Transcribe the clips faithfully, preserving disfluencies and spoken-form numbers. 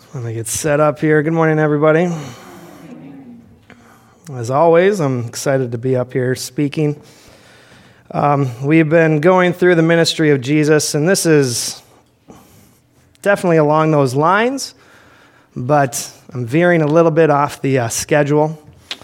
Let me get set up here. Good morning, everybody. As always, I'm excited to be up here speaking. Um, we've been going through the ministry of Jesus, and this is definitely along those lines, but I'm veering a little bit off the uh, schedule.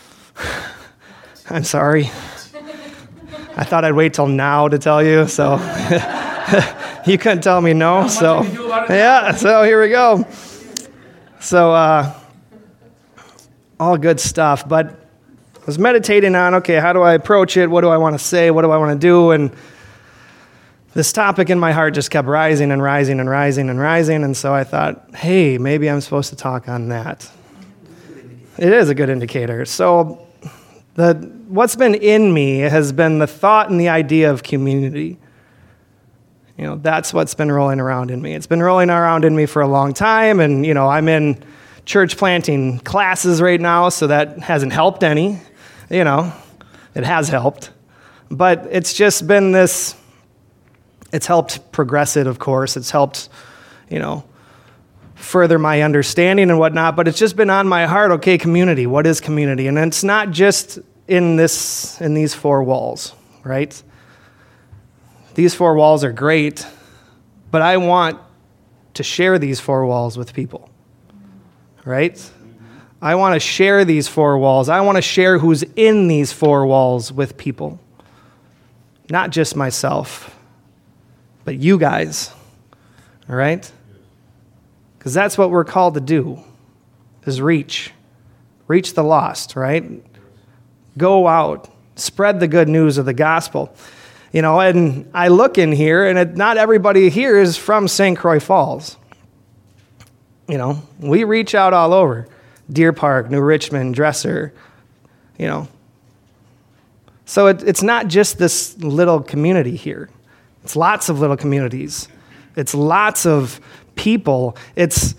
I'm sorry. I thought I'd wait till now to tell you, so you couldn't tell me no. So yeah, so here we go. So uh, all good stuff, but I was meditating on, okay, how do I approach it? What do I want to say? What do I want to do? And this topic in my heart just kept rising and rising and rising and rising, and so I thought, hey, maybe I'm supposed to talk on that. It is a good indicator. So the what's been in me has been the thought and the idea of community. You know, that's what's been rolling around in me. It's been rolling around in me for a long time, and, you know, I'm in church planting classes right now, so that hasn't helped any. You know, it has helped. But it's just been this, it's helped progress it, of course. It's helped, you know, further my understanding and whatnot, but it's just been on my heart, okay, community, what is community? And it's not just in this, in these four walls, right? These four walls are great, but I want to share these four walls with people, right? I want to share these four walls. I want to share who's in these four walls with people, not just myself, but you guys, all right? Because that's what we're called to do, is reach. Reach the lost, right? Go out, spread the good news of the gospel. You know, and I look in here, and it, not everybody here is from Saint Croix Falls. You know, we reach out all over. Deer Park, New Richmond, Dresser, you know. So it, it's not just this little community here. It's lots of little communities. It's lots of people. It's,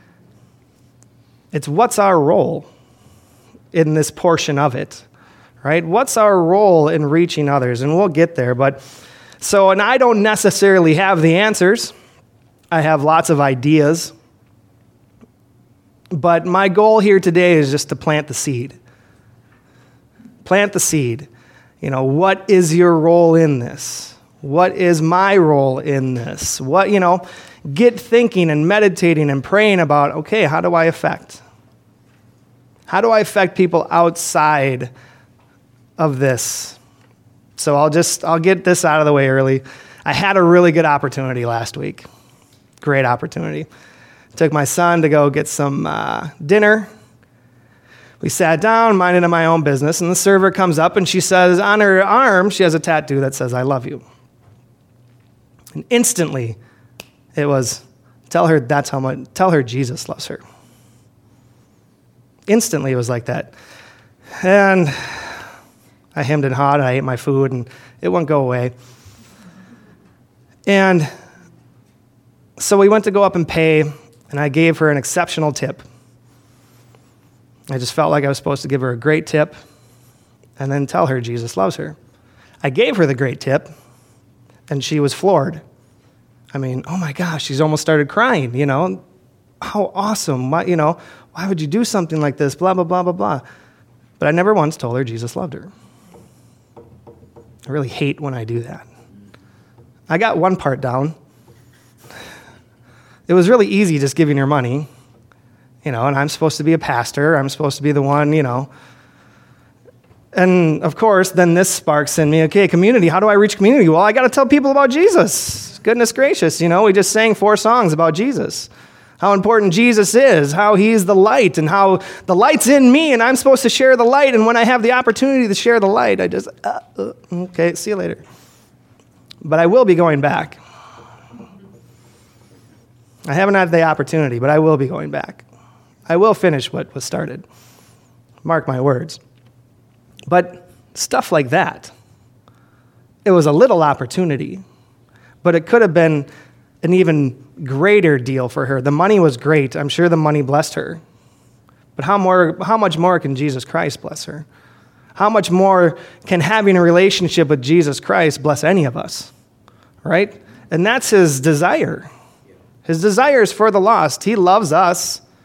it's what's our role in this portion of it. Right? What's our role in reaching others? And we'll get there. But so, and I don't necessarily have the answers. I have lots of ideas. But my goal here today is just to plant the seed. Plant the seed. You know, what is your role in this? What is my role in this? What, you know, get thinking and meditating and praying about, okay, how do I affect? How do I affect people outside of this? So I'll just, I'll get this out of the way early. I had a really good opportunity last week. Great opportunity. Took my son to go get some uh, dinner. We sat down, minding my own business, and the server comes up and she says, on her arm, she has a tattoo that says, I love you. And instantly, it was, tell her that's how much, tell her Jesus loves her. Instantly, it was like that. And I hemmed and hawed, and I ate my food, and it wouldn't go away. And so we went to go up and pay, and I gave her an exceptional tip. I just felt like I was supposed to give her a great tip and then tell her Jesus loves her. I gave her the great tip, and she was floored. I mean, oh my gosh, she's almost started crying, you know. How awesome, why, you know, why would you do something like this, blah, blah, blah, blah, blah. But I never once told her Jesus loved her. I really hate when I do that. I got one part down. It was really easy just giving her money, you know, and I'm supposed to be a pastor. I'm supposed to be the one, you know. And, of course, then this sparks in me, okay, community, how do I reach community? Well, I got to tell people about Jesus. Goodness gracious, you know, we just sang four songs about Jesus. How important Jesus is, how he's the light, and how the light's in me, and I'm supposed to share the light, and when I have the opportunity to share the light, I just, uh, uh, okay, see you later. But I will be going back. I haven't had the opportunity, but I will be going back. I will finish what was started. Mark my words. But stuff like that, it was a little opportunity, but it could have been an even greater deal for her. The money was great. I'm sure the money blessed her. But how more? How much more can Jesus Christ bless her? How much more can having a relationship with Jesus Christ bless any of us, right? And that's his desire. His desire is for the lost. He loves us.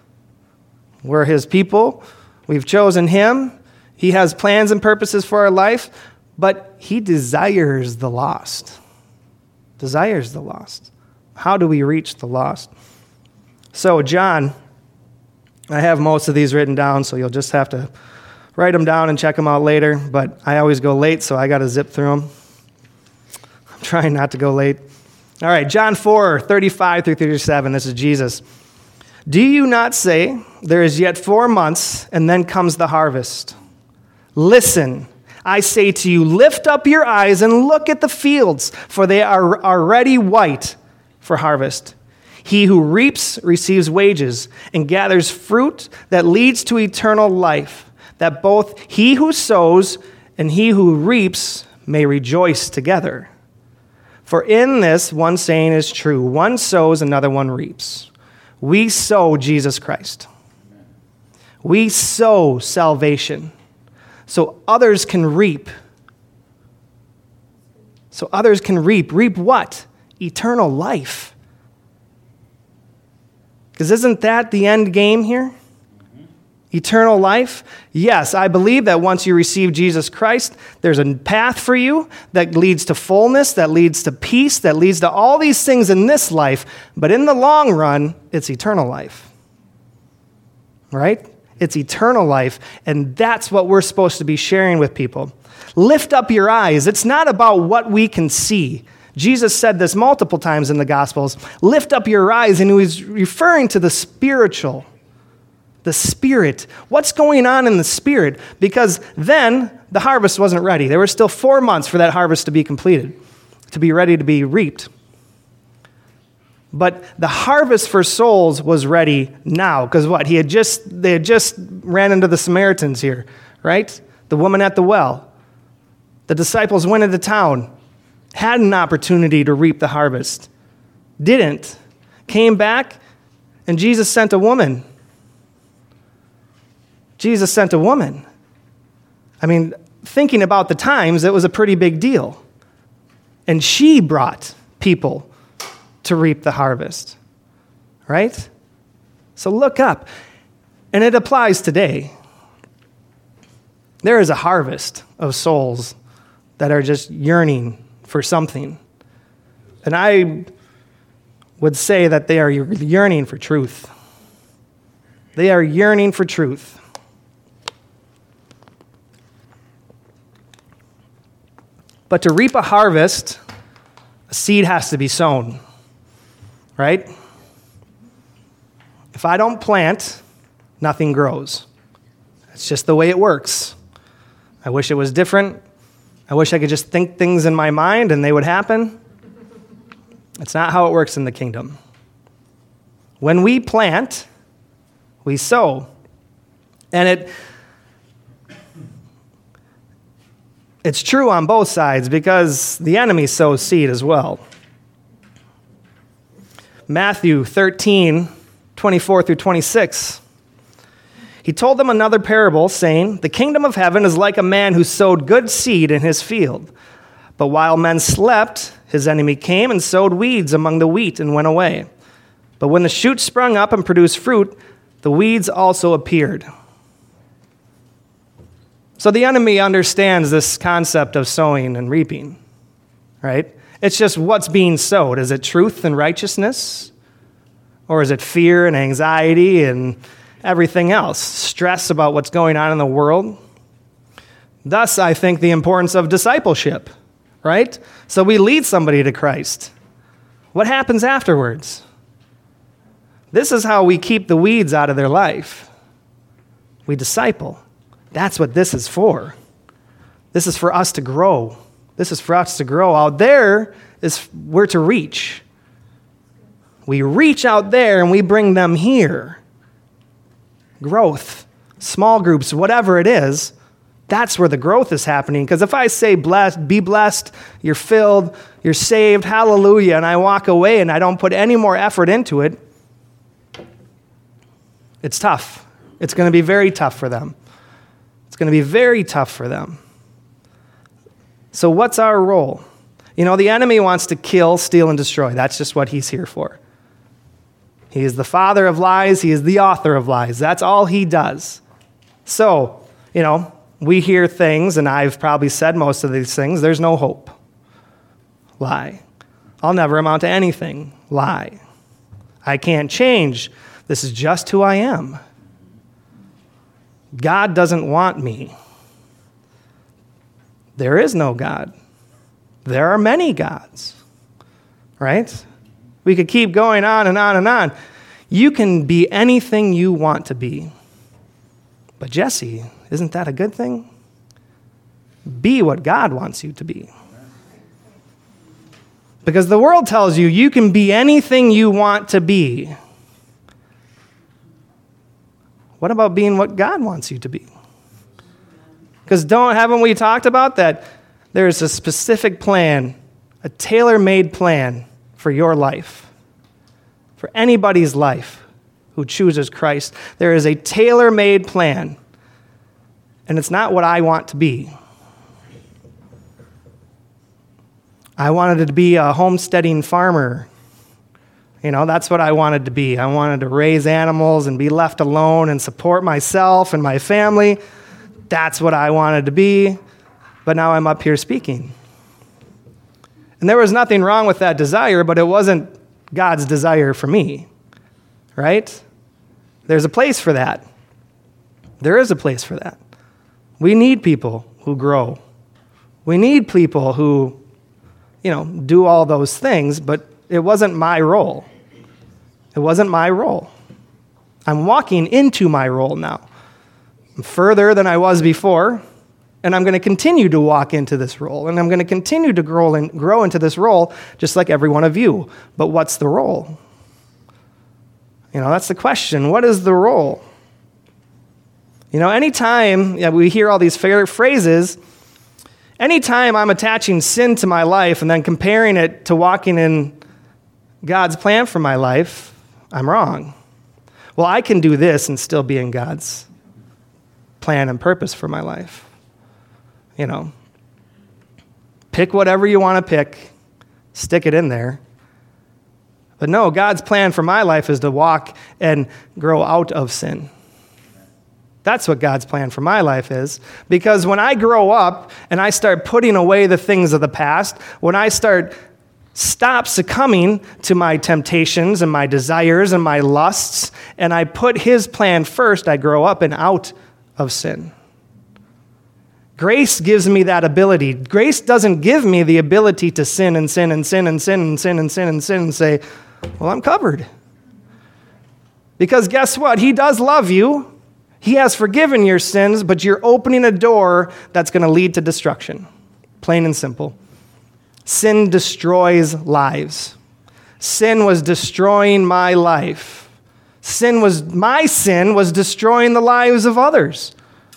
We're his people. We've chosen him. He has plans and purposes for our life, but he desires the lost. Desires the lost. How do we reach the lost? So, John, I have most of these written down, so you'll just have to write them down and check them out later, but I always go late, so I got to zip through them. I'm trying not to go late. All right, John four, thirty-five through thirty-seven, this is Jesus. Do you not say, there is yet four months, and then comes the harvest? Listen, I say to you, lift up your eyes and look at the fields, for they are already white for harvest. He who reaps receives wages and gathers fruit that leads to eternal life, that both he who sows and he who reaps may rejoice together. For in this one saying is true, one sows, another one reaps. We sow Jesus Christ. We sow salvation so others can reap. So others can reap. Reap what? Eternal life. Because isn't that the end game here? Eternal life? Yes, I believe that once you receive Jesus Christ, there's a path for you that leads to fullness, that leads to peace, that leads to all these things in this life. But in the long run, it's eternal life. Right? It's eternal life, and that's what we're supposed to be sharing with people. Lift up your eyes. It's not about what we can see. Jesus said this multiple times in the Gospels. Lift up your eyes, and he was referring to the spiritual. The Spirit. What's going on in the Spirit? Because then the harvest wasn't ready. There were still four months for that harvest to be completed, to be ready to be reaped. But the harvest for souls was ready now. Because what? He had just, they had just ran into the Samaritans here, right? The woman at the well. The disciples went into town, had an opportunity to reap the harvest, didn't, came back, and Jesus sent a woman. Jesus sent a woman. I mean, thinking about the times, it was a pretty big deal. And she brought people to reap the harvest, right? So look up. And it applies today. There is a harvest of souls that are just yearning for something. And I would say that they are yearning for truth. They are yearning for truth. But to reap a harvest, a seed has to be sown, right? If I don't plant, nothing grows. It's just the way it works. I wish it was different. I wish I could just think things in my mind and they would happen. It's not how it works in the kingdom. When we plant, we sow. And it it's true on both sides because the enemy sows seed as well. Matthew thirteen, twenty-four through twenty-six. He told them another parable, saying, "The kingdom of heaven is like a man who sowed good seed in his field. But while men slept, his enemy came and sowed weeds among the wheat and went away. But when the shoot sprung up and produced fruit, the weeds also appeared." So the enemy understands this concept of sowing and reaping, right? It's just what's being sowed. Is it truth and righteousness? Or is it fear and anxiety and everything else? Stress about what's going on in the world? Thus, I think the importance of discipleship, right? So we lead somebody to Christ. What happens afterwards? This is how we keep the weeds out of their life. We disciple. That's what this is for. This is for us to grow. This is for us to grow. Out there is we're to reach. We reach out there and we bring them here. Growth, small groups, whatever it is, that's where the growth is happening. Because if I say blessed, be blessed, you're filled, you're saved, hallelujah, and I walk away and I don't put any more effort into it, it's tough. It's going to be very tough for them. It's going to be very tough for them. So what's our role? You know, the enemy wants to kill, steal, and destroy. That's just what he's here for. He He is the father of lies. He is the author of lies. That's all he does. So, you know, we hear things, and I've probably said most of these things. There's no hope. Lie. I'll never amount to anything. Lie. I can't change. This is just who I am. God doesn't want me. There is no God. There are many gods, right? We could keep going on and on and on. You can be anything you want to be. But Jesse, isn't that a good thing? Be what God wants you to be. Because the world tells you you can be anything you want to be. What about being what God wants you to be? Because don't haven't we talked about that? There's a specific plan, a tailor-made plan for your life, for anybody's life who chooses Christ. There is a tailor-made plan, and it's not what I want to be. I wanted to be a homesteading farmer. You know, that's what I wanted to be. I wanted to raise animals and be left alone and support myself and my family. That's what I wanted to be. But now I'm up here speaking. And there was nothing wrong with that desire, but it wasn't God's desire for me, right? There's a place for that. There is a place for that. We need people who grow. We need people who, you know, do all those things, but it wasn't my role. It wasn't my role. I'm walking into my role now. I'm further than I was before, and I'm going to continue to walk into this role, and I'm going to continue to grow, in, grow into this role just like every one of you. But what's the role? You know, that's the question. What is the role? You know, anytime yeah, we hear all these phrases, anytime I'm attaching sin to my life and then comparing it to walking in God's plan for my life, I'm wrong. Well, I can do this and still be in God's plan and purpose for my life. You know, pick whatever you want to pick, stick it in there. But no, God's plan for my life is to walk and grow out of sin. That's what God's plan for my life is. Because when I grow up and I start putting away the things of the past, when I start stop succumbing to my temptations and my desires and my lusts, and I put his plan first, I grow up and out of sin. Grace gives me that ability. Grace doesn't give me the ability to sin and sin and sin and sin and sin and sin and sin and say, well, I'm covered. Because guess what? He does love you. He has forgiven your sins, but you're opening a door that's going to lead to destruction. Plain and simple. Sin destroys lives. Sin was destroying my life. Sin was, my sin was destroying the lives of others.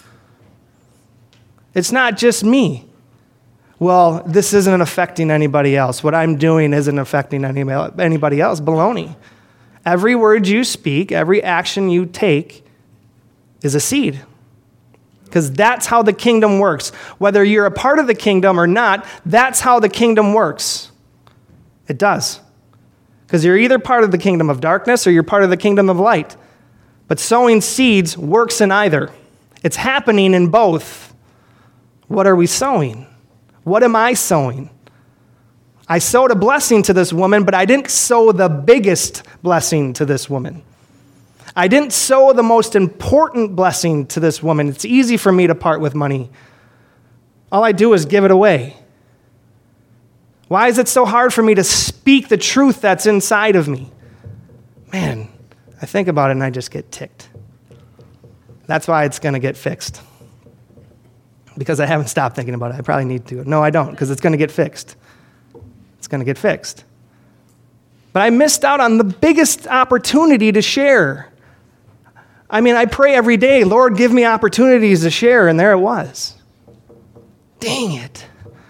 It's not just me. Well, this isn't affecting anybody else. What I'm doing isn't affecting anybody else. Baloney. Every word you speak, every action you take is a seed. Because that's how the kingdom works. Whether you're a part of the kingdom or not, that's how the kingdom works. It does. Because you're either part of the kingdom of darkness or you're part of the kingdom of light. But sowing seeds works in either. It's happening in both. What are we sowing? What am I sowing? I sowed a blessing to this woman, but I didn't sow the biggest blessing to this woman. I didn't sow the most important blessing to this woman. It's easy for me to part with money. All I do is give it away. Why is it so hard for me to speak the truth that's inside of me? Man, I think about it and I just get ticked. That's why it's going to get fixed. Because I haven't stopped thinking about it. I probably need to. No, I don't, because it's going to get fixed. It's going to get fixed. But I missed out on the biggest opportunity to share. I mean, I pray every day, Lord, give me opportunities to share, and there it was. Dang it.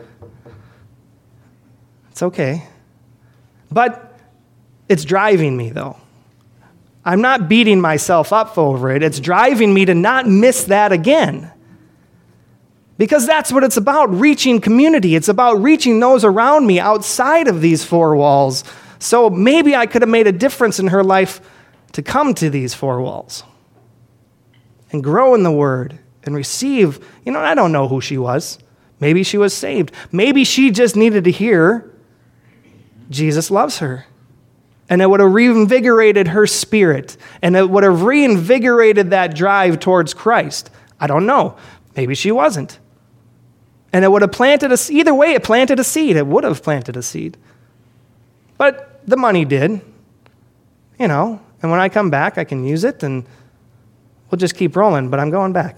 It's okay. But it's driving me, though. I'm not beating myself up over it. It's driving me to not miss that again. Because that's what it's about, reaching community. It's about reaching those around me outside of these four walls. So maybe I could have made a difference in her life to come to these four walls and grow in the Word and receive. You know, I don't know who she was. Maybe she was saved. Maybe she just needed to hear Jesus loves her. And it would have reinvigorated her spirit. And it would have reinvigorated that drive towards Christ. I don't know. Maybe she wasn't. And it would have planted a, either way, it planted a seed. It would have planted a seed. But the money did, you know. And when I come back, I can use it and we'll just keep rolling. But I'm going back.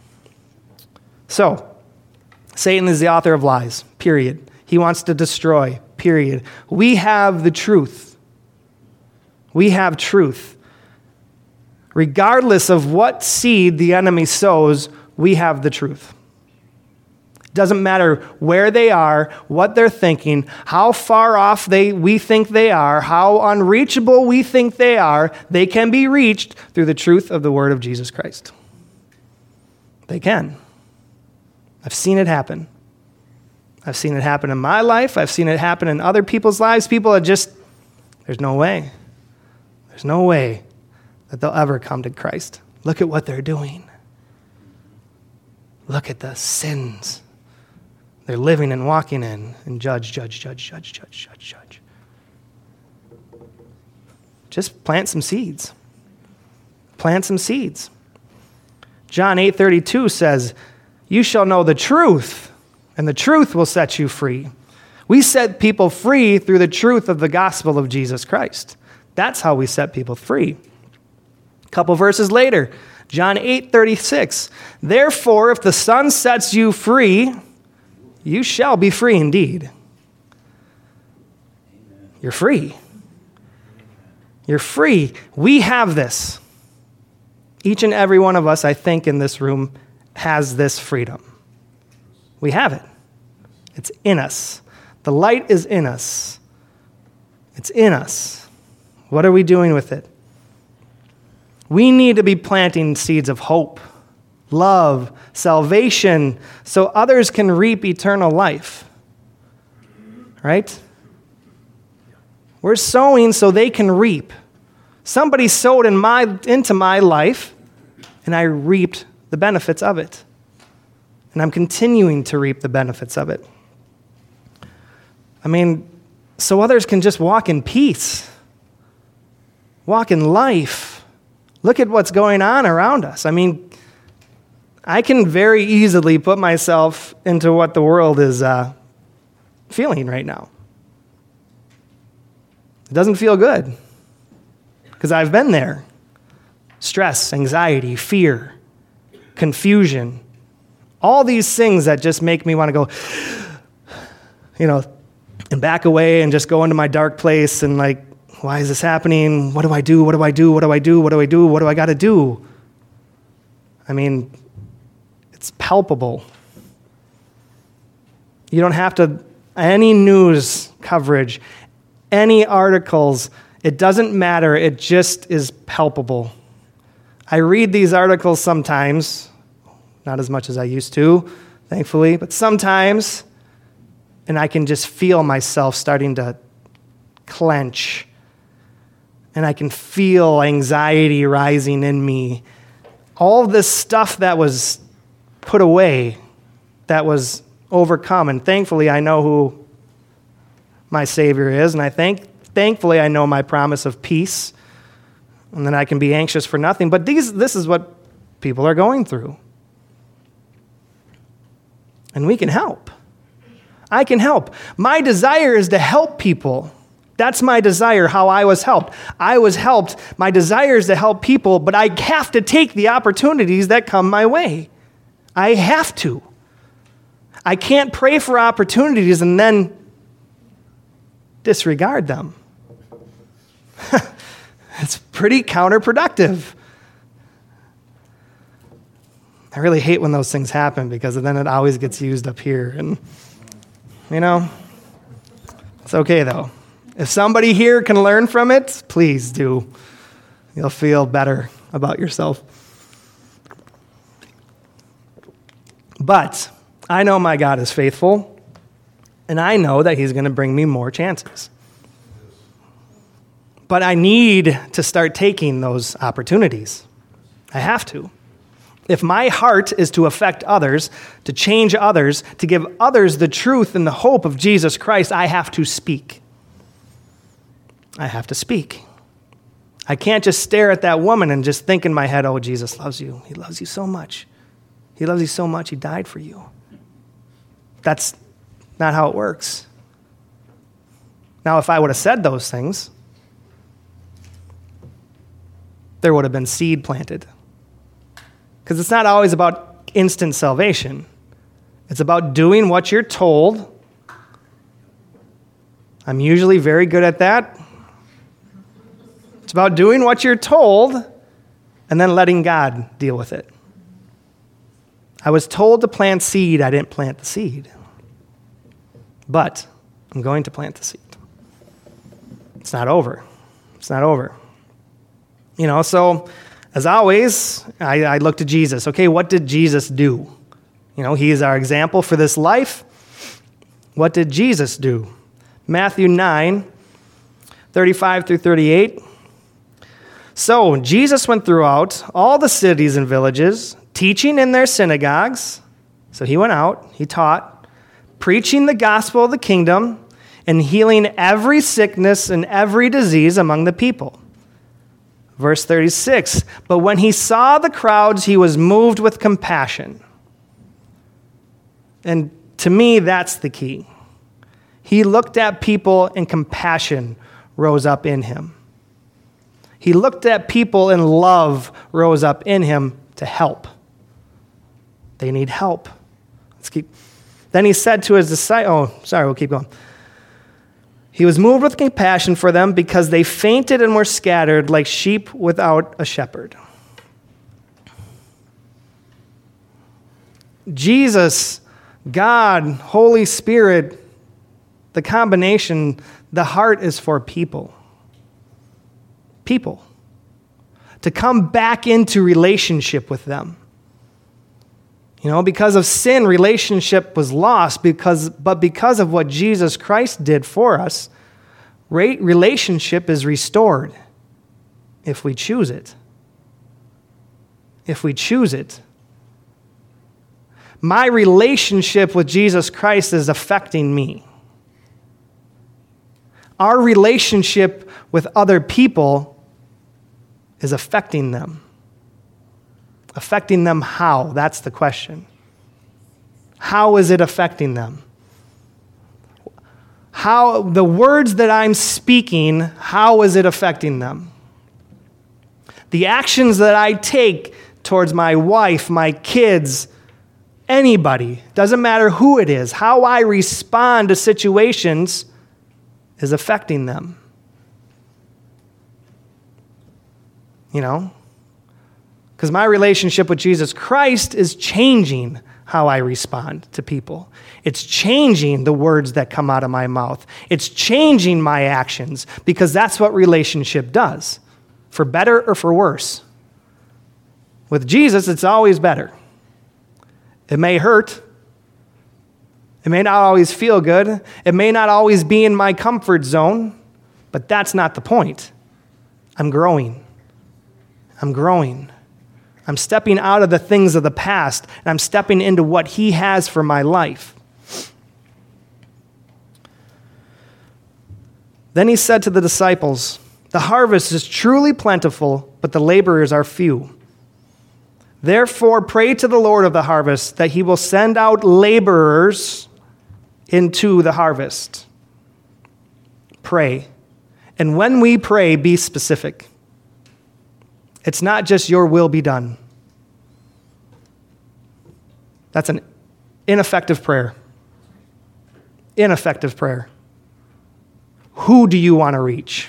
So, Satan is the author of lies, period. He wants to destroy, period. We have the truth. We have truth. Regardless of what seed the enemy sows, we have the truth. Doesn't matter where they are, what they're thinking, how far off they we think they are, how unreachable we think they are, they can be reached through the truth of the word of Jesus Christ. They can. I've seen it happen. I've seen it happen in my life. I've seen it happen in other people's lives. People are just, there's no way. There's no way that they'll ever come to Christ. Look at what they're doing. Look at the sins they're living and walking in, and judge, judge, judge, judge, judge, judge, judge. Just plant some seeds. Plant some seeds. John eight thirty-two says, "You shall know the truth, and the truth will set you free." We set people free through the truth of the gospel of Jesus Christ. That's how we set people free. A couple verses later, John eight thirty-six, "Therefore, if the Son sets you free, you shall be free indeed." You're free. You're free. We have this. Each and every one of us, I think, in this room has this freedom. We have it. It's in us. The light is in us. It's in us. What are we doing with it? We need to be planting seeds of hope, love, salvation, so others can reap eternal life. Right? We're sowing so they can reap. Somebody sowed in my, into my life, and I reaped the benefits of it. And I'm continuing to reap the benefits of it. I mean, so others can just walk in peace, walk in life. Look at what's going on around us. I mean, I can very easily put myself into what the world is uh, feeling right now. It doesn't feel good because I've been there. Stress, anxiety, fear, confusion, all these things that just make me want to go, you know, and back away and just go into my dark place and like, why is this happening? What do I do? What do I do? What do I do? What do I do? What do I got to do? I mean, it's palpable. You don't have to, any news coverage, any articles, it doesn't matter. It just is palpable. I read these articles sometimes, not as much as I used to, thankfully, but sometimes, and I can just feel myself starting to clench, and I can feel anxiety rising in me. All this stuff that was put away, that was overcome, and thankfully I know who my Savior is, and I thank, thankfully I know my promise of peace, and then I can be anxious for nothing. But these, this is what people are going through. And we can help. I can help. My desire is to help people. That's my desire, how I was helped. I was helped. My desire is to help people, but I have to take the opportunities that come my way. I have to. I can't pray for opportunities and then disregard them. It's pretty counterproductive. I really hate when those things happen because then it always gets used up here. And, you know, it's okay though. If somebody here can learn from it, please do. You'll feel better about yourself. But I know my God is faithful, and I know that he's going to bring me more chances. But I need to start taking those opportunities. I have to. If my heart is to affect others, to change others, to give others the truth and the hope of Jesus Christ, I have to speak. I have to speak. I can't just stare at that woman and just think in my head, oh, Jesus loves you. He loves you so much. He loves you so much, he died for you. That's not how it works. Now, if I would have said those things, there would have been seed planted. Because it's not always about instant salvation. It's about doing what you're told. I'm usually very good at that. It's about doing what you're told and then letting God deal with it. I was told to plant seed. I didn't plant the seed. But I'm going to plant the seed. It's not over. It's not over. You know, so as always, I, I look to Jesus. Okay, what did Jesus do? You know, he is our example for this life. What did Jesus do? Matthew nine, thirty-five through thirty-eight. So Jesus went throughout all the cities and villages, teaching in their synagogues. So he went out, he taught, preaching the gospel of the kingdom, and healing every sickness and every disease among the people. Verse thirty-six, but when he saw the crowds, he was moved with compassion. And to me, that's the key. He looked at people and compassion rose up in him. He looked at people and love rose up in him to help. They need help. Let's keep. Then he said to his disciples, oh, sorry, we'll keep going. He was moved with compassion for them because they fainted and were scattered like sheep without a shepherd. Jesus, God, Holy Spirit, the combination, the heart is for people. People. To come back into relationship with them. You know, because of sin, relationship was lost, because, but because of what Jesus Christ did for us, relationship is restored if we choose it. If we choose it. My relationship with Jesus Christ is affecting me. Our relationship with other people is affecting them. Affecting them how? That's the question. How is it affecting them? How, the words that I'm speaking, how is it affecting them? The actions that I take towards my wife, my kids, anybody, doesn't matter who it is, how I respond to situations is affecting them. You know? Because my relationship with Jesus Christ is changing how I respond to people. It's changing the words that come out of my mouth. It's changing my actions, because that's what relationship does, for better or for worse. With Jesus, it's always better. It may hurt. It may not always feel good. It may not always be in my comfort zone, but that's not the point. I'm growing. I'm growing. I'm stepping out of the things of the past, and I'm stepping into what he has for my life. Then he said to the disciples, the harvest is truly plentiful, but the laborers are few. Therefore, pray to the Lord of the harvest that he will send out laborers into the harvest. Pray. And when we pray, be specific. It's not just your will be done. That's an ineffective prayer. Ineffective prayer. Who do you want to reach?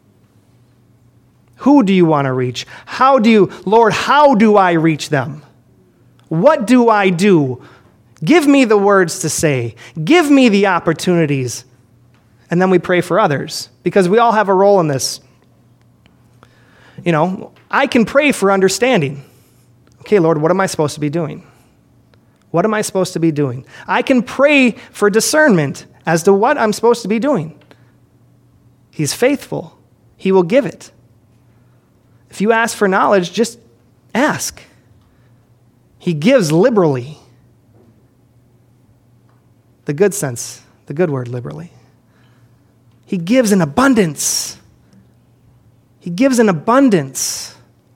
Who do you want to reach? How do you, Lord, how do I reach them? What do I do? Give me the words to say. Give me the opportunities. And then we pray for others, because we all have a role in this. You know, I can pray for understanding. Okay, Lord, what am I supposed to be doing? What am I supposed to be doing? I can pray for discernment as to what I'm supposed to be doing. He's faithful. he will give it. If you ask for knowledge, just ask. He gives liberally. The good sense, the good word, liberally. He gives in abundance. He gives in abundance.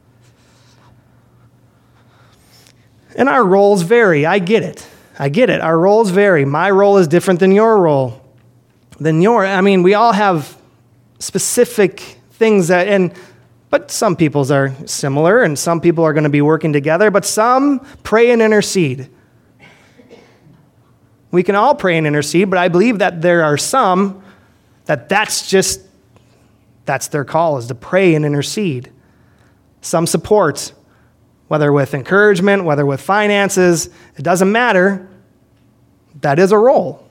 And our roles vary. I get it. I get it. Our roles vary. My role is different than your role. Than your, I mean, we all have specific things that, and but some people's are similar, and some people are going to be working together, but some pray and intercede. We can all pray and intercede, but I believe that there are some that that's just, that's their call, is to pray and intercede. Some support, whether with encouragement, whether with finances, it doesn't matter. That is a role.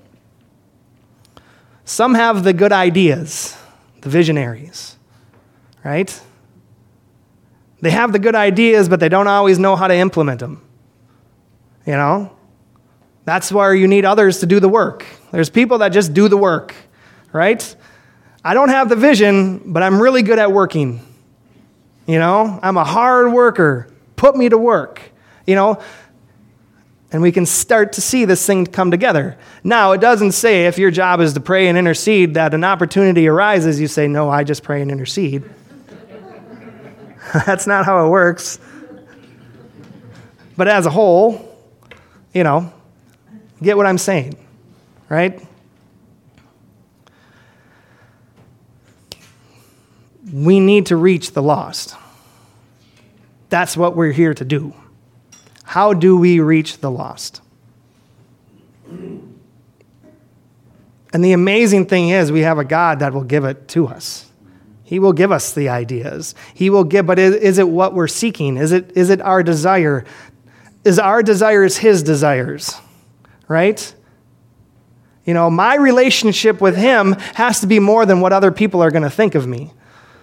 Some have the good ideas, the visionaries, right? They have the good ideas, but they don't always know how to implement them. You know? That's where you need others to do the work. There's people that just do the work, right? I don't have the vision, but I'm really good at working. You know? I'm a hard worker. Put me to work. You know? And we can start to see this thing come together. Now, it doesn't say if your job is to pray and intercede that an opportunity arises, you say, no, I just pray and intercede. That's not how it works. But as a whole, you know, get what I'm saying, right? We need to reach the lost. That's what we're here to do. How do we reach the lost? And the amazing thing is we have a God that will give it to us. He will give us the ideas. He will give, but is, is it what we're seeking? Is it is it our desire? Is our desires his desires? Right? You know, my relationship with him has to be more than what other people are going to think of me.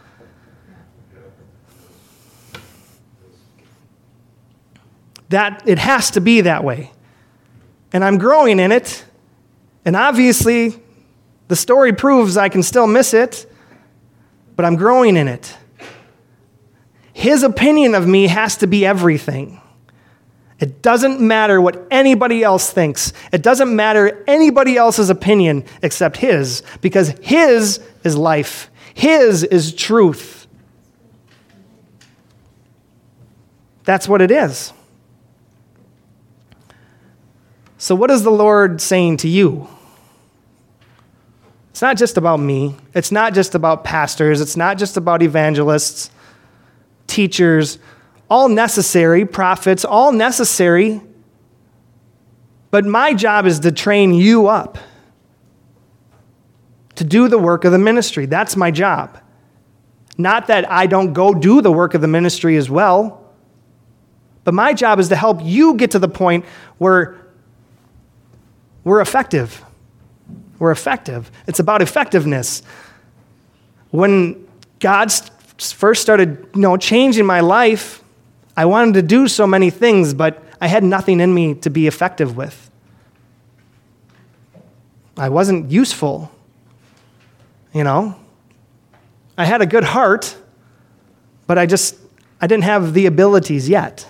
That it has to be that way. And I'm growing in it. And obviously, the story proves I can still miss it, but I'm growing in it. His opinion of me has to be everything. It doesn't matter what anybody else thinks. It doesn't matter anybody else's opinion except his, because his is life. His is truth. That's what it is. So what is the Lord saying to you? It's not just about me. It's not just about pastors. It's not just about evangelists, teachers, all necessary, prophets, all necessary. But my job is to train you up to do the work of the ministry. That's my job. Not that I don't go do the work of the ministry as well, but my job is to help you get to the point where we're effective. We're effective. It's about effectiveness. When God first started, you know, changing my life, I wanted to do so many things, but I had nothing in me to be effective with. I wasn't useful. You know? I had a good heart, but I just, I didn't have the abilities yet.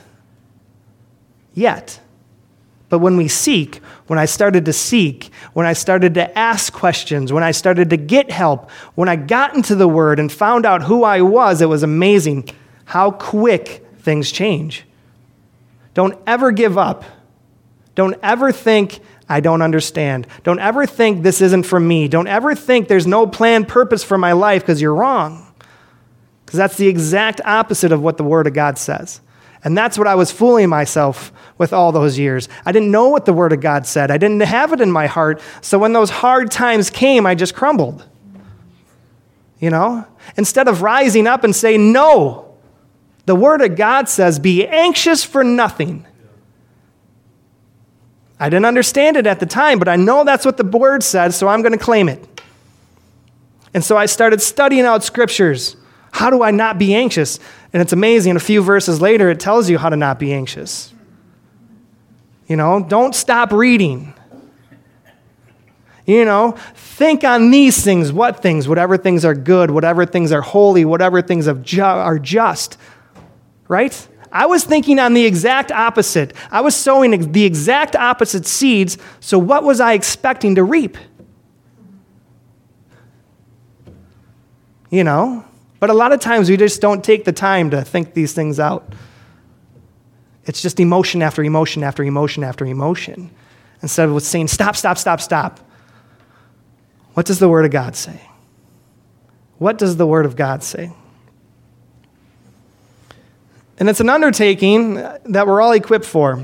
Yet. But when we seek, when I started to seek, when I started to ask questions, when I started to get help, when I got into the Word and found out who I was, it was amazing how quick things change. Don't ever give up. Don't ever think, I don't understand. Don't ever think this isn't for me. Don't ever think there's no planned purpose for my life, because you're wrong. Because that's the exact opposite of what the Word of God says. And that's what I was fooling myself with all those years. I didn't know what the Word of God said. I didn't have it in my heart. So when those hard times came, I just crumbled. You know? Instead of rising up and saying, no, the Word of God says, be anxious for nothing. I didn't understand it at the time, but I know that's what the Word said, so I'm going to claim it. And so I started studying out scriptures. How do I not be anxious? And it's amazing. A few verses later, it tells you how to not be anxious. You know, don't stop reading. You know, think on these things. What things? Whatever things are good, whatever things are holy, whatever things of ju- are just. Right? I was thinking on the exact opposite. I was sowing the exact opposite seeds, so what was I expecting to reap? You know? But a lot of times we just don't take the time to think these things out. It's just emotion after emotion after emotion after emotion. Instead of saying, stop, stop, stop, stop. What does the Word of God say? What does the Word of God say? And it's an undertaking that we're all equipped for.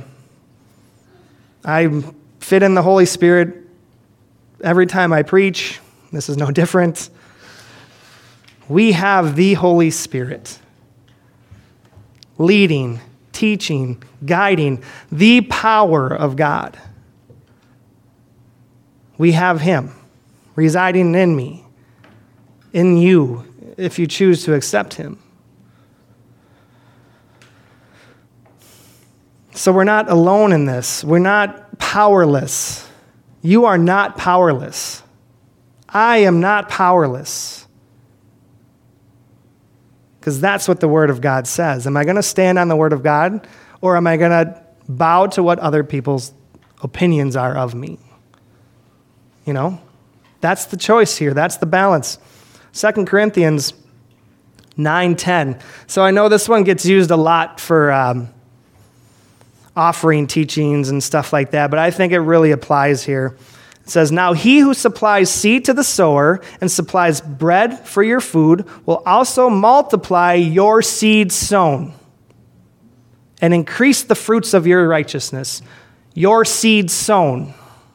I fit in the Holy Spirit every time I preach. This is no different. We have the Holy Spirit leading, teaching, guiding, the power of God. We have Him residing in me, in you, if you choose to accept Him. So we're not alone in this. We're not powerless. You are not powerless. I am not powerless. Because that's what the Word of God says. Am I going to stand on the Word of God, or am I going to bow to what other people's opinions are of me? You know, that's the choice here. That's the balance. Second Corinthians nine ten. So I know this one gets used a lot for um, offering teachings and stuff like that, but I think it really applies here. It says, now he who supplies seed to the sower and supplies bread for your food will also multiply your seed sown and increase the fruits of your righteousness. Your seed sown.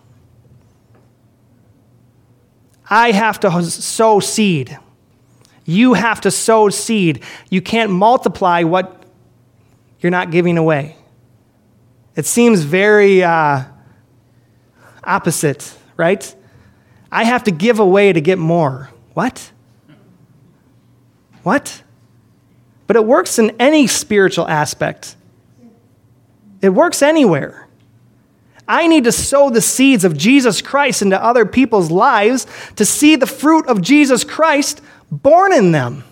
I have to sow seed. You have to sow seed. You can't multiply what you're not giving away. It seems very uh, opposite, right? I have to give away to get more. What? What? But it works in any spiritual aspect. It works anywhere. I need to sow the seeds of Jesus Christ into other people's lives to see the fruit of Jesus Christ born in them.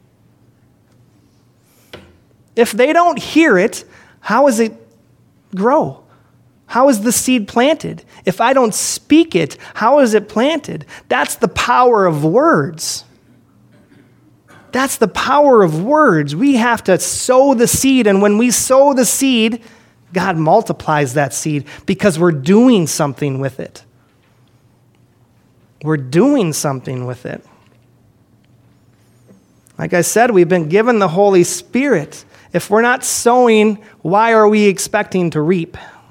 If they don't hear it, how is it grow? How is the seed planted? If I don't speak it, how is it planted? That's the power of words. That's the power of words. We have to sow the seed, and when we sow the seed, God multiplies that seed because we're doing something with it. We're doing something with it. Like I said, we've been given the Holy Spirit. If we're not sowing, why are we expecting to reap?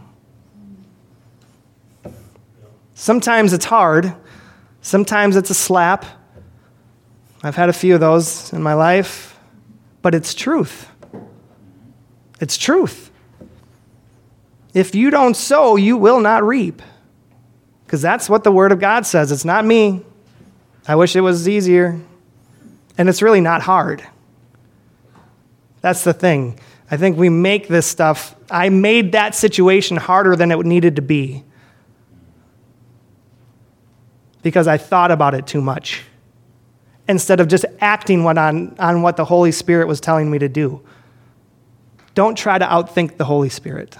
Sometimes it's hard. Sometimes it's a slap. I've had a few of those in my life, but it's truth. It's truth. If you don't sow, you will not reap. Because that's what the Word of God says. It's not me. I wish it was easier. And it's really not hard. That's the thing. I think we make this stuff, I made that situation harder than it needed to be. Because I thought about it too much. Instead of just acting what on, on what the Holy Spirit was telling me to do. Don't try to outthink the Holy Spirit.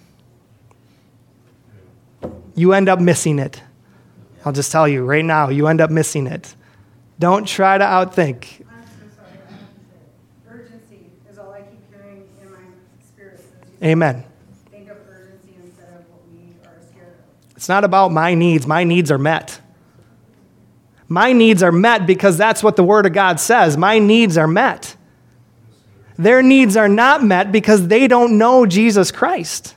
You end up missing it. I'll just tell you right now, you end up missing it. Don't try to outthink. I'm so sorry, I have to say. Urgency is all I keep hearing in my spirit. Amen. Think of urgency instead of what we are scared of. It's not about my needs. My needs are met. My needs are met because that's what the Word of God says. My needs are met. Their needs are not met because they don't know Jesus Christ.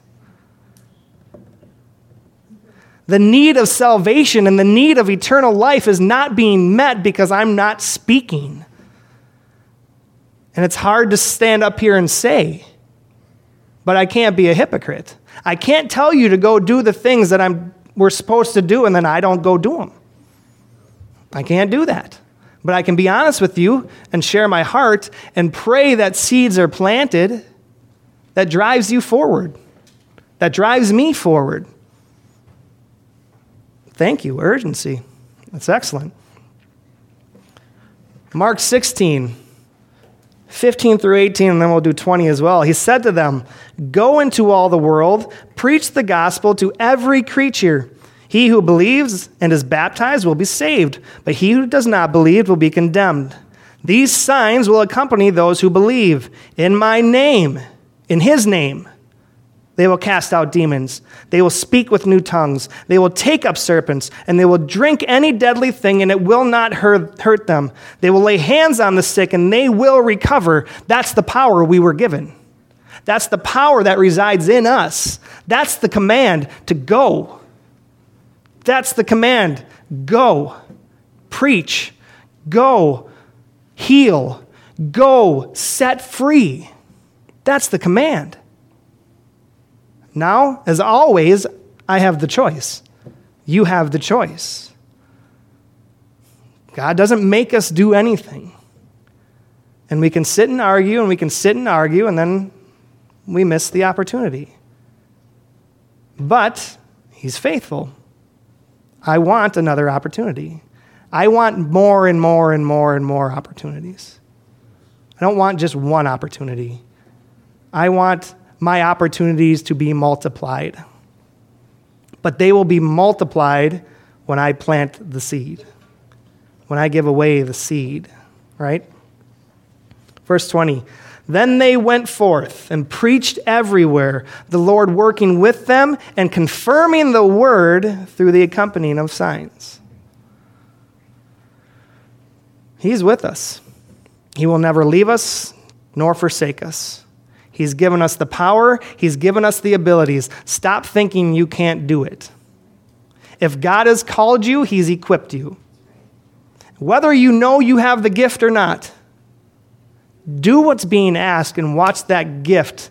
The need of salvation and the need of eternal life is not being met because I'm not speaking. And it's hard to stand up here and say, but I can't be a hypocrite. I can't tell you to go do the things that I'm we're supposed to do and then I don't go do them. I can't do that. But I can be honest with you and share my heart and pray that seeds are planted that drives you forward, that drives me forward. Thank you, urgency. That's excellent. Mark sixteen, fifteen through eighteen, and then we'll do twenty as well. He said to them, "Go into all the world, preach the gospel to every creature. He who believes and is baptized will be saved, but he who does not believe will be condemned. These signs will accompany those who believe. In my name, in his name, they will cast out demons. They will speak with new tongues. They will take up serpents, and they will drink any deadly thing, and it will not hurt, hurt them. They will lay hands on the sick, and they will recover." That's the power we were given. That's the power that resides in us. That's the command to go. That's the command. Go. Preach. Go. Heal. Go. Set free. That's the command. Now, as always, I have the choice. You have the choice. God doesn't make us do anything. And we can sit and argue, and we can sit and argue, and then we miss the opportunity. But he's faithful. I want another opportunity. I want more and more and more and more opportunities. I don't want just one opportunity. I want my opportunities to be multiplied. But they will be multiplied when I plant the seed, when I give away the seed, right? Verse twenty, "Then they went forth and preached everywhere, the Lord working with them and confirming the word through the accompanying of signs." He's with us. He will never leave us nor forsake us. He's given us the power. He's given us the abilities. Stop thinking you can't do it. If God has called you, he's equipped you. Whether you know you have the gift or not, do what's being asked and watch that gift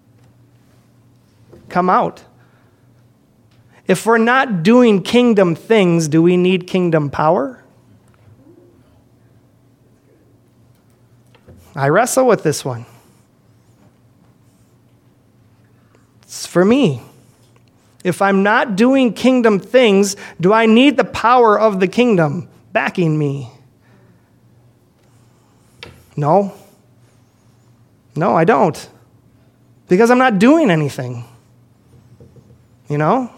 come out. If we're not doing kingdom things, do we need kingdom power? I wrestle with this one. It's for me. If I'm not doing kingdom things, do I need the power of the kingdom backing me? No. No, I don't. Because I'm not doing anything. You know?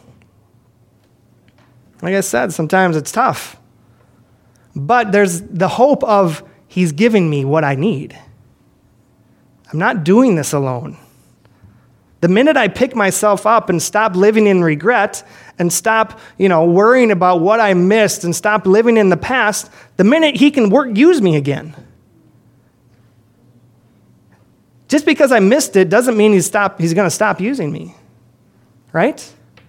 Like I said, sometimes it's tough. But there's the hope of he's giving me what I need. I'm not doing this alone. The minute I pick myself up and stop living in regret and stop, you know, worrying about what I missed and stop living in the past, the minute he can work, use me again. Just because I missed it doesn't mean he's stop, he's going to stop using me, right?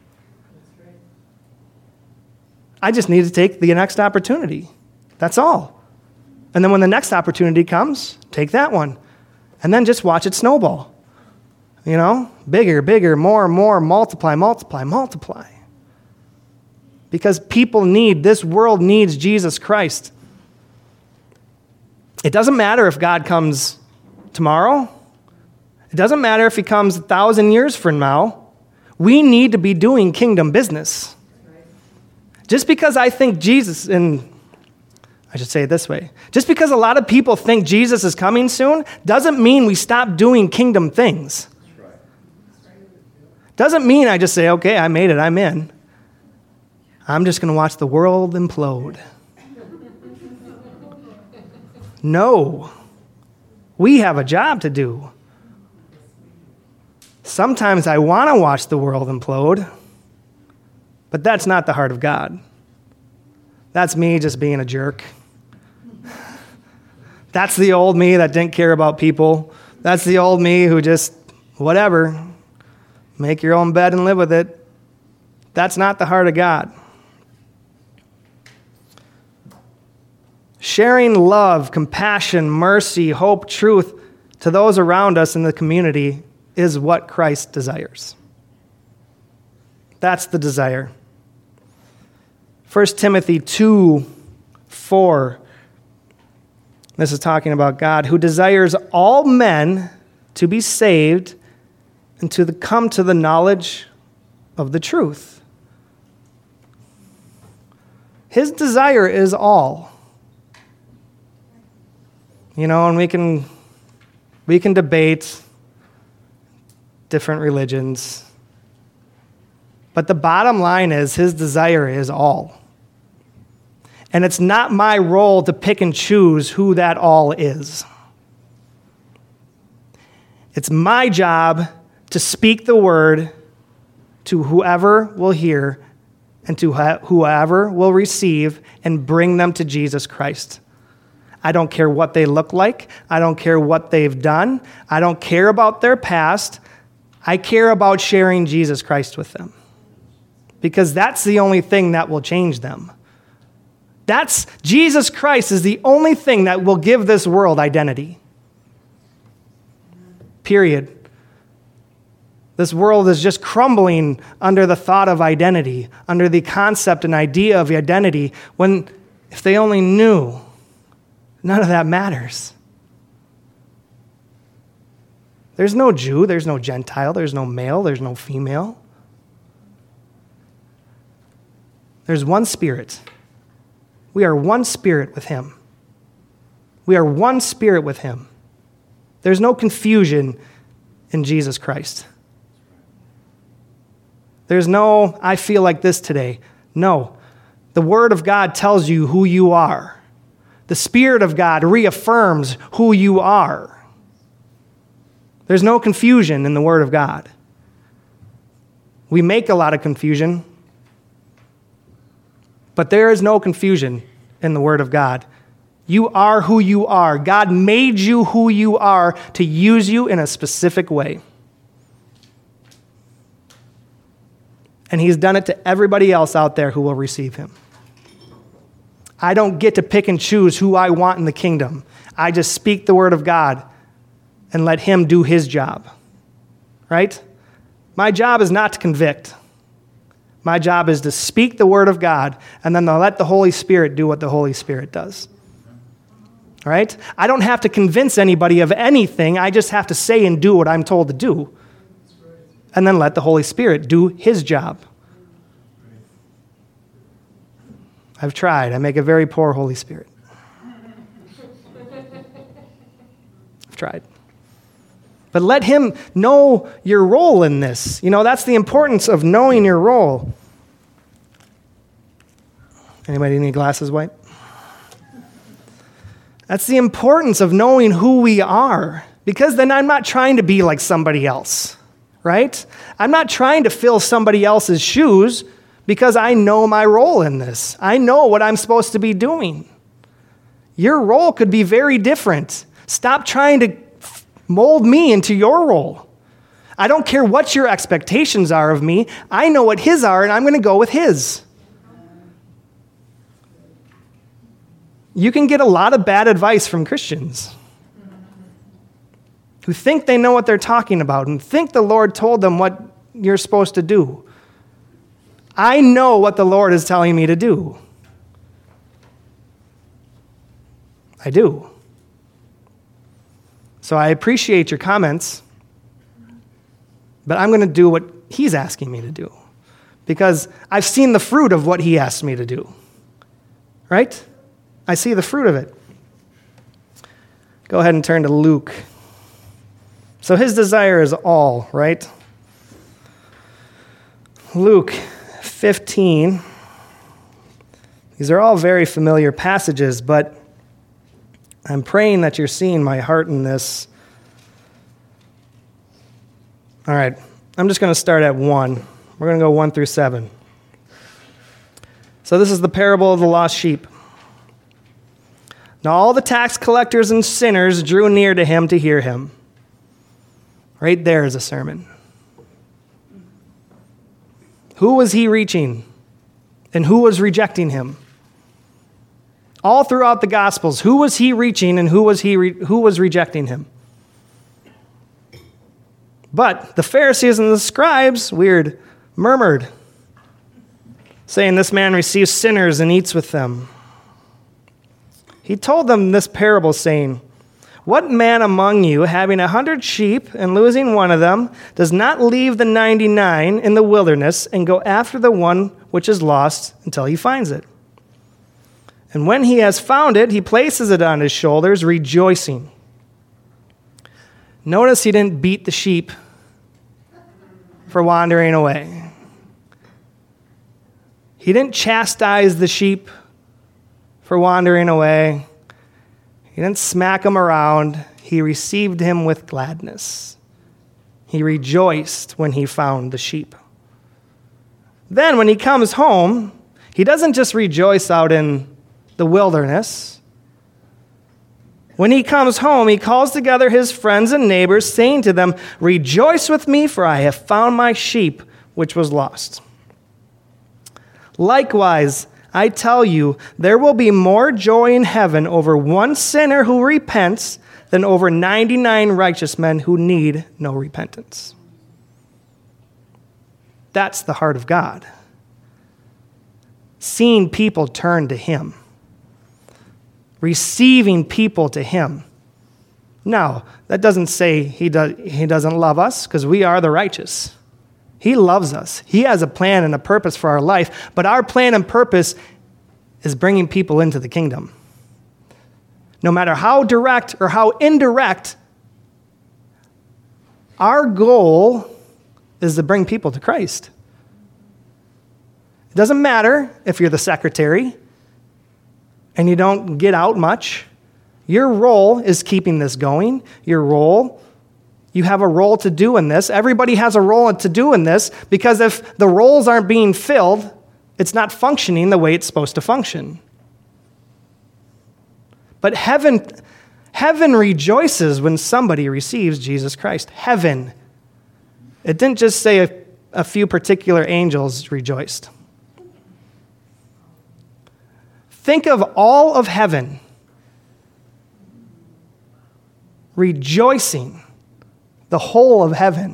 I just need to take the next opportunity. That's all. And then when the next opportunity comes, take that one. And then just watch it snowball. You know, bigger, bigger, more, more, multiply, multiply, multiply. Because people need, this world needs Jesus Christ. It doesn't matter if God comes tomorrow. It doesn't matter if he comes a thousand years from now. We need to be doing kingdom business. Just because I think Jesus, and I should say it this way, just because a lot of people think Jesus is coming soon, doesn't mean we stop doing kingdom things. Doesn't mean I just say, okay, I made it, I'm in. I'm just going to watch the world implode. No. We have a job to do. Sometimes I want to watch the world implode, but that's not the heart of God. That's me just being a jerk. That's the old me that didn't care about people. That's the old me who just, whatever, make your own bed and live with it. That's not the heart of God. Sharing love, compassion, mercy, hope, truth to those around us in the community is what Christ desires. That's the desire. First Timothy two, four. This is talking about God, who desires all men to be saved and to the, come to the knowledge of the truth. His desire is all. You know, and we can we can debate different religions. But the bottom line is his desire is all. And it's not my role to pick and choose who that all is. It's my job to speak the word to whoever will hear and to whoever will receive and bring them to Jesus Christ. I don't care what they look like. I don't care what they've done. I don't care about their past. I care about sharing Jesus Christ with them. Because that's the only thing that will change them. That's Jesus Christ is the only thing that will give this world identity. Period. This world is just crumbling under the thought of identity, under the concept and idea of identity, when if they only knew, none of that matters. There's no Jew, there's no Gentile, there's no male, there's no female. There's one Spirit. We are one Spirit with Him. We are one Spirit with Him. There's no confusion in Jesus Christ. There's no, I feel like this today. No. The Word of God tells you who you are. The Spirit of God reaffirms who you are. There's no confusion in the Word of God. We make a lot of confusion, but there is no confusion in the Word of God. You are who you are. God made you who you are to use you in a specific way. And He's done it to everybody else out there who will receive Him. I don't get to pick and choose who I want in the kingdom. I just speak the Word of God and let Him do His job. Right? My job is not to convict. My job is to speak the Word of God and then to let the Holy Spirit do what the Holy Spirit does. All right? I don't have to convince anybody of anything. I just have to say and do what I'm told to do. And then let the Holy Spirit do His job. I've tried. I make a very poor Holy Spirit. I've tried. But let Him know your role in this. You know, that's the importance of knowing your role. Anybody need glasses, White? That's the importance of knowing who we are. Because then I'm not trying to be like somebody else. Right? I'm not trying to fill somebody else's shoes because I know my role in this. I know what I'm supposed to be doing. Your role could be very different. Stop trying to mold me into your role. I don't care what your expectations are of me. I know what His are, and I'm going to go with His. You can get a lot of bad advice from Christians who think they know what they're talking about and think the Lord told them what you're supposed to do. I know what the Lord is telling me to do. I do. So I appreciate your comments, but I'm going to do what He's asking me to do because I've seen the fruit of what He asked me to do. Right? I see the fruit of it. Go ahead and turn to Luke. So His desire is all, right? Luke fifteen. These are all very familiar passages, but I'm praying that you're seeing my heart in this. All right, I'm just going to start at one. We're going to go one through seven. So this is the parable of the lost sheep. Now all the tax collectors and sinners drew near to Him to hear Him. Right there is a sermon. Who was He reaching? And who was rejecting Him? All throughout the Gospels, who was He reaching and who was he re- who was rejecting Him? But the Pharisees and the scribes, weird, murmured, saying, "This man receives sinners and eats with them." He told them this parable, saying, "What man among you, having a hundred sheep and losing one of them, does not leave the ninety-nine in the wilderness and go after the one which is lost until he finds it? And when he has found it, he places it on his shoulders, rejoicing. Notice he didn't beat the sheep for wandering away. He didn't chastise the sheep for wandering away. He didn't smack him around. He received him with gladness. He rejoiced when he found the sheep. Then when he comes home, he doesn't just rejoice out in the wilderness. When he comes home, he calls together his friends and neighbors, saying to them, "Rejoice with me, for I have found my sheep which was lost." Likewise, I tell you, there will be more joy in heaven over one sinner who repents than over ninety-nine righteous men who need no repentance. That's the heart of God. Seeing people turn to him. Receiving people to him. Now, that doesn't say he, does, he doesn't love us, because we are the righteous. He loves us. He has a plan and a purpose for our life, but our plan and purpose is bringing people into the kingdom. No matter how direct or how indirect, our goal is to bring people to Christ. It doesn't matter if you're the secretary and you don't get out much. Your role is keeping this going. Your role, you have a role to do in this. Everybody has a role to do in this, because if the roles aren't being filled, it's not functioning the way it's supposed to function. But heaven, heaven rejoices when somebody receives Jesus Christ. Heaven. It didn't just say a, a few particular angels rejoiced. Think of all of heaven rejoicing, the whole of heaven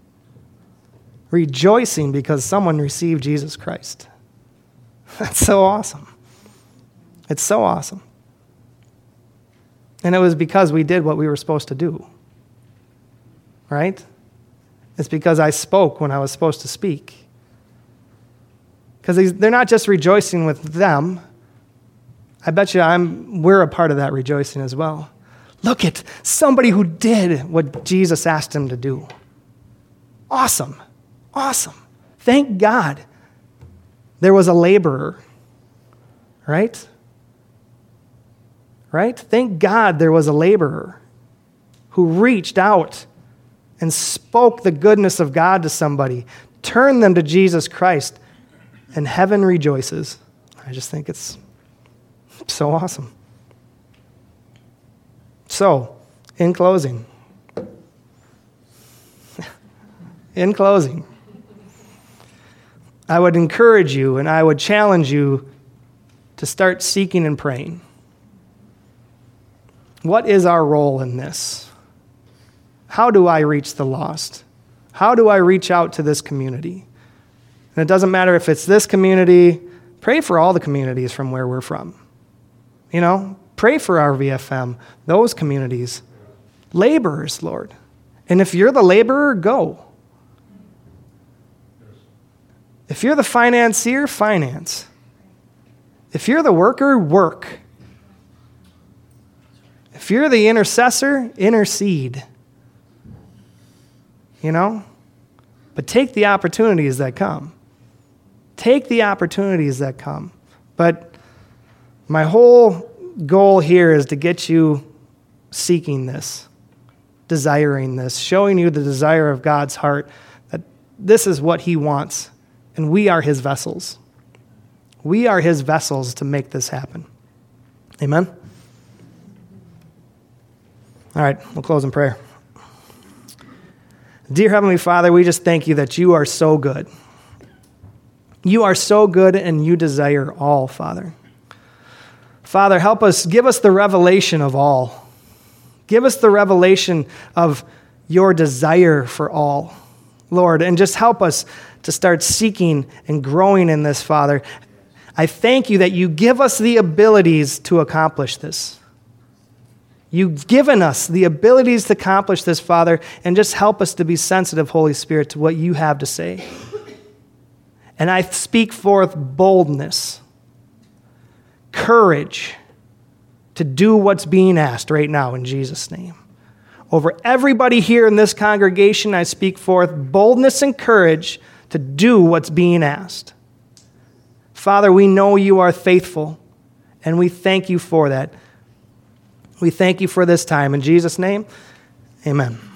rejoicing because someone received Jesus Christ. That's so awesome. It's so awesome. And it was because we did what we were supposed to do. Right? It's because I spoke when I was supposed to speak. Because they're not just rejoicing with them. I bet you I'm, we're a part of that rejoicing as well. Look at somebody who did what Jesus asked him to do. Awesome. Awesome. Thank God there was a laborer. Right? Right? Thank God there was a laborer who reached out and spoke the goodness of God to somebody, turned them to Jesus Christ, and heaven rejoices. I just think it's so awesome. So, in closing, in closing, I would encourage you and I would challenge you to start seeking and praying. What is our role in this? How do I reach the lost? How do I reach out to this community? And it doesn't matter if it's this community. Pray for all the communities from where we're from. You know, pray for our V F M, those communities. Laborers, Lord. And if you're the laborer, go. If you're the financier, finance. If you're the worker, work. If you're the intercessor, intercede. You know? But take the opportunities that come. Take the opportunities that come. But my whole goal here is to get you seeking this, desiring this, showing you the desire of God's heart, that this is what he wants, and we are his vessels. We are his vessels to make this happen. Amen? All right, we'll close in prayer. Dear Heavenly Father, we just thank you that you are so good. You are so good and you desire all, Father. Father, help us, give us the revelation of all. Give us the revelation of your desire for all, Lord, and just help us to start seeking and growing in this, Father. I thank you that you give us the abilities to accomplish this. You've given us the abilities to accomplish this, Father, and just help us to be sensitive, Holy Spirit, to what you have to say. And I speak forth boldness, courage to do what's being asked right now in Jesus' name. Over everybody here in this congregation, I speak forth boldness and courage to do what's being asked. Father, we know you are faithful, and we thank you for that. We thank you for this time. In Jesus' name, amen.